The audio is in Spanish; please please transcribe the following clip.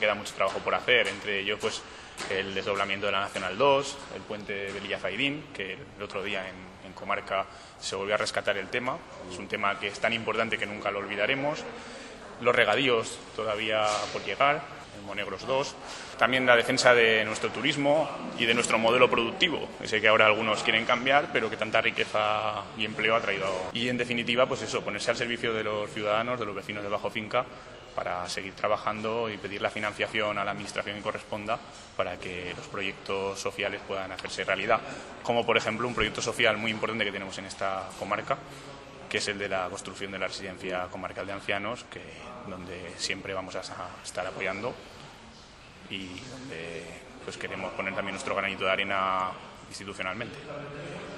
Queda mucho trabajo por hacer, entre ellos pues el desdoblamiento de la Nacional 2, el puente de Velilla-Zaidín, que el otro día en Comarca se volvió a rescatar el tema. Es un tema que es tan importante que nunca lo olvidaremos. Los regadíos todavía por llegar, el Monegros 2. También la defensa de nuestro turismo y de nuestro modelo productivo, ese que ahora algunos quieren cambiar, pero que tanta riqueza y empleo ha traído. Y en definitiva, pues eso, ponerse al servicio de los ciudadanos, de los vecinos de Bajo Finca, para seguir trabajando y pedir la financiación a la administración que corresponda para que los proyectos sociales puedan hacerse realidad. Como por ejemplo un proyecto social muy importante que tenemos en esta comarca, que es el de la construcción de la residencia comarcal de ancianos, donde siempre vamos a estar apoyando y donde pues queremos poner también nuestro granito de arena institucionalmente.